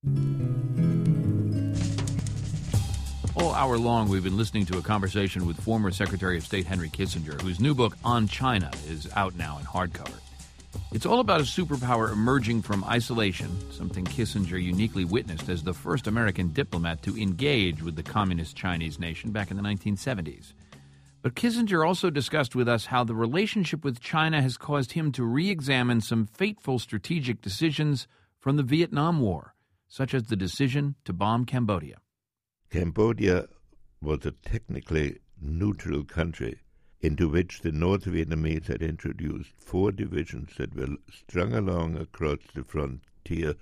All hour long, we've been listening to a conversation with former Secretary of State Henry Kissinger, whose new book, On China, is out now in hardcover. It's all about a superpower emerging from isolation, something Kissinger uniquely witnessed as the first American diplomat to engage with the communist Chinese nation back in the 1970s. But Kissinger also discussed with us how the relationship with China has caused him to re-examine some fateful strategic decisions from the Vietnam War, such as the decision to bomb Cambodia. Cambodia was a technically neutral country into which the North Vietnamese had introduced 4 divisions that were strung along across the frontier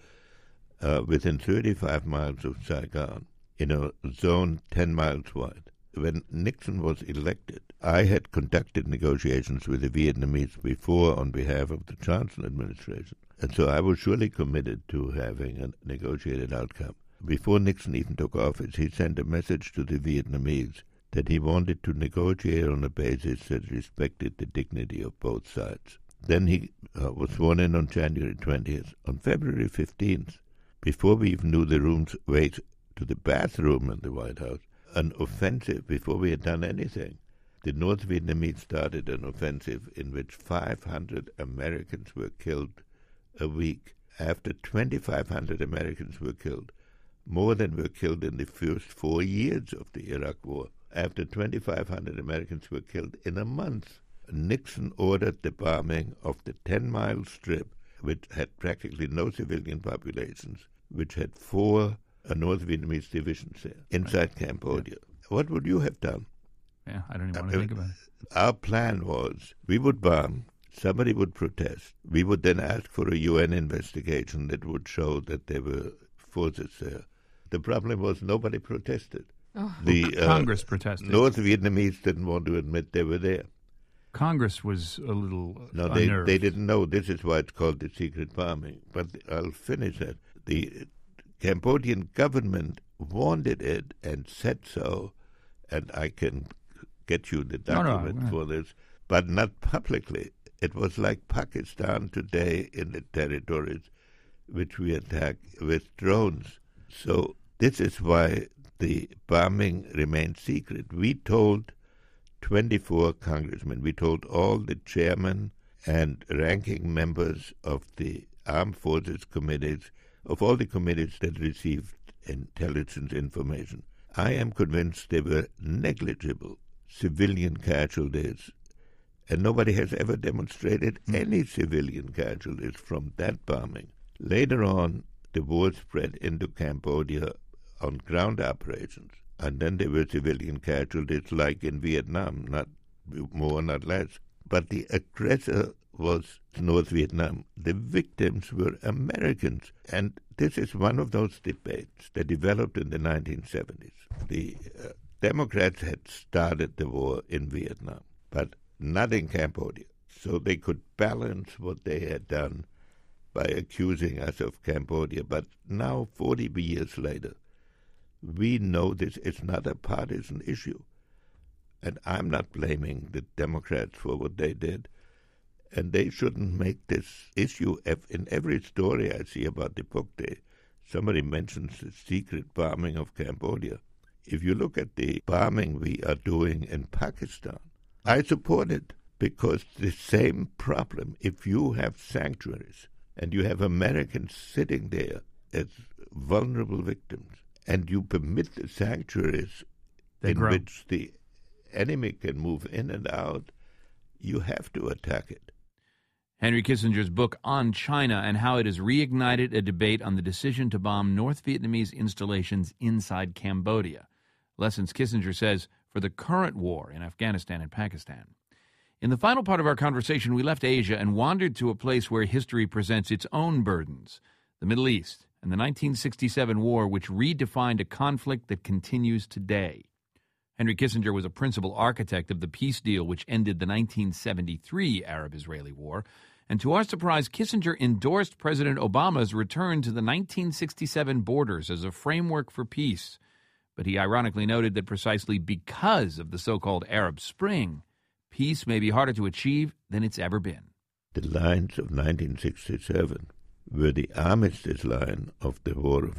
within 35 miles of Saigon, in a zone 10 miles wide. When Nixon was elected, I had conducted negotiations with the Vietnamese before on behalf of the Johnson administration, and so I was surely committed to having a negotiated outcome. Before Nixon even took office, he sent a message to the Vietnamese that he wanted to negotiate on a basis that respected the dignity of both sides. Then he was sworn in on January 20th. On February 15th, before we even knew the room's way to the bathroom in the White House, an offensive, before we had done anything, the North Vietnamese started an offensive in which 500 Americans were killed a week. After 2,500 Americans were killed, more than were killed in the first 4 years of the Iraq War. After 2,500 Americans were killed in a month, Nixon ordered the bombing of the 10-mile strip, which had practically no civilian populations, which had 4 North Vietnamese divisions there, inside Cambodia. Yeah. What would you have done? Yeah, I don't even want to think about it. Our plan was we would bomb, somebody would protest. We would then ask for a UN investigation that would show that there were forces there. The problem was nobody protested. Oh. Congress protested. North Vietnamese didn't want to admit they were there. Congress was a little unnerved. They didn't know. This is why it's called the secret bombing. But I'll finish that. The Cambodian government wanted it and said so, and I can get you the document for this, but not publicly. It was like Pakistan today in the territories which we attack with drones. So this is why the bombing remained secret. We told 24 congressmen, we told all the chairmen and ranking members of the armed forces committees, of all the committees that received intelligence information. I am convinced they were negligible civilian casualties, and nobody has ever demonstrated any civilian casualties from that bombing. Later on, the war spread into Cambodia on ground operations, and then there were civilian casualties like in Vietnam, not more, not less. But the aggressor was North Vietnam. The victims were Americans, and this is one of those debates that developed in the 1970s. The Democrats had started the war in Vietnam, but not in Cambodia. So they could balance what they had done by accusing us of Cambodia. But now, 40 years later, we know this is not a partisan issue. And I'm not blaming the Democrats for what they did. And they shouldn't make this issue. In every story I see about the book, somebody mentions the secret bombing of Cambodia. If you look at the bombing we are doing in Pakistan, I support it because the same problem, if you have sanctuaries and you have Americans sitting there as vulnerable victims, and you permit the sanctuaries which the enemy can move in and out, you have to attack it. Henry Kissinger's book On China and how it has reignited a debate on the decision to bomb North Vietnamese installations inside Cambodia. Lessons, Kissinger says, for the current war in Afghanistan and Pakistan. In the final part of our conversation, we left Asia and wandered to a place where history presents its own burdens, the Middle East, and the 1967 war, which redefined a conflict that continues today. Henry Kissinger was a principal architect of the peace deal which ended the 1973 Arab-Israeli War, and to our surprise, Kissinger endorsed President Obama's return to the 1967 borders as a framework for peace. But he ironically noted that precisely because of the so-called Arab Spring, peace may be harder to achieve than it's ever been. The lines of 1967 were the armistice line of the War of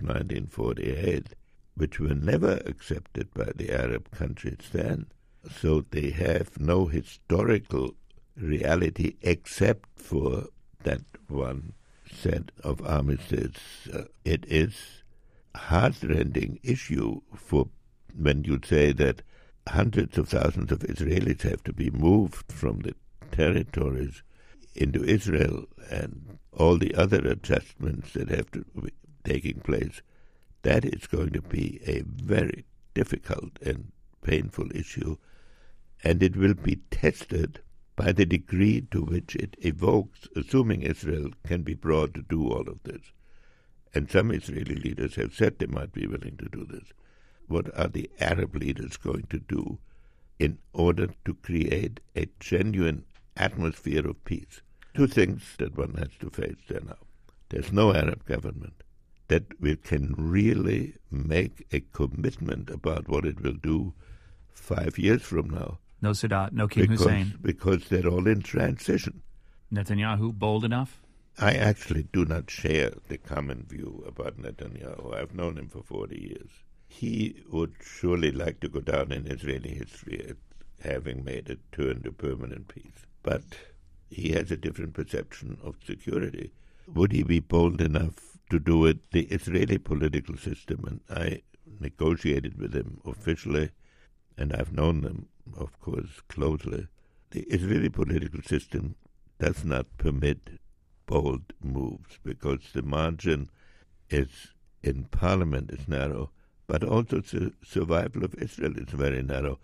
1948, which were never accepted by the Arab countries then. So they have no historical reality except for that one set of armistice. It is a heart-rending issue for when you say that hundreds of thousands of Israelis have to be moved from the territories into Israel and all the other adjustments that have to be taking place. That is going to be a very difficult and painful issue, and it will be tested by the degree to which it evokes, assuming Israel can be brought to do all of this. And some Israeli leaders have said they might be willing to do this. What are the Arab leaders going to do in order to create a genuine atmosphere of peace? Two things that one has to face there now. There's no Arab government that can really make a commitment about what it will do 5 years from now. No Sadat, no King Hussein. Because they're all in transition. Netanyahu, bold enough? I actually do not share the common view about Netanyahu. I've known him for 40 years. He would surely like to go down in Israeli history as having made a turn to permanent peace. But he has a different perception of security. Would he be bold enough to do it? The Israeli political system, and I negotiated with him officially, and I've known them, of course, closely. The Israeli political system does not permit bold moves because the margin is in parliament is narrow, but also the survival of Israel is very narrow.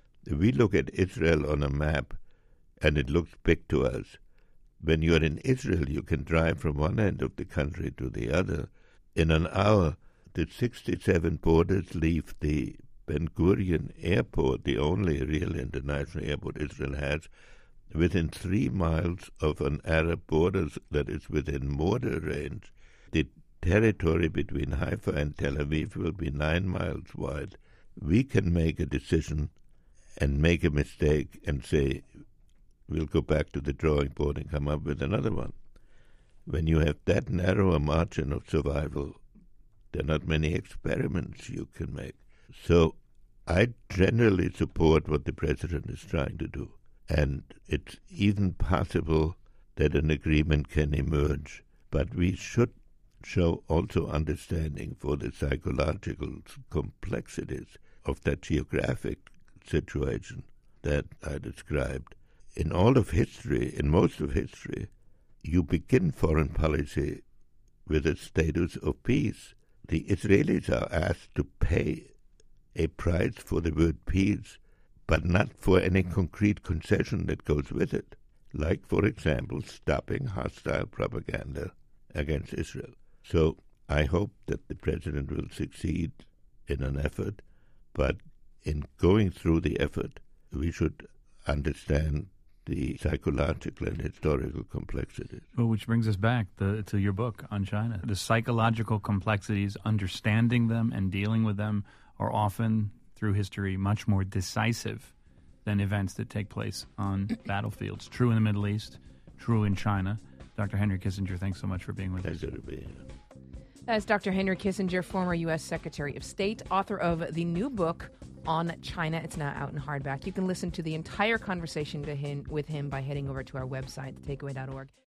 We look at Israel on a map, and it looks big to us. When you're in Israel, you can drive from one end of the country to the other. In an hour, the 67 borders leave the Ben Gurion Airport, the only real international airport Israel has, within 3 miles of an Arab border that is within mortar range. The territory between Haifa and Tel Aviv will be 9 miles wide. We can make a decision and make a mistake and say, we'll go back to the drawing board and come up with another one. When you have that narrow a margin of survival, there are not many experiments you can make. So I generally support what the president is trying to do. And it's even possible that an agreement can emerge. But we should show also understanding for the psychological complexities of that geographic situation that I described. In all of history, in most of history, you begin foreign policy with a status of peace. The Israelis are asked to pay a price for the word peace, but not for any concrete concession that goes with it, like, for example, stopping hostile propaganda against Israel. So I hope that the president will succeed in an effort, but in going through the effort, we should understand the psychological and historical complexities. Well, which brings us back to your book on China. The psychological complexities, understanding them and dealing with them are often, through history, much more decisive than events that take place on battlefields. True in the Middle East, true in China. Dr. Henry Kissinger, thanks so much for being with us. Pleasure to be here. That's Dr. Henry Kissinger, former U.S. Secretary of State, author of the new book on China. It's now out in hardback. You can listen to the entire conversation with him by heading over to our website, thetakeaway.org.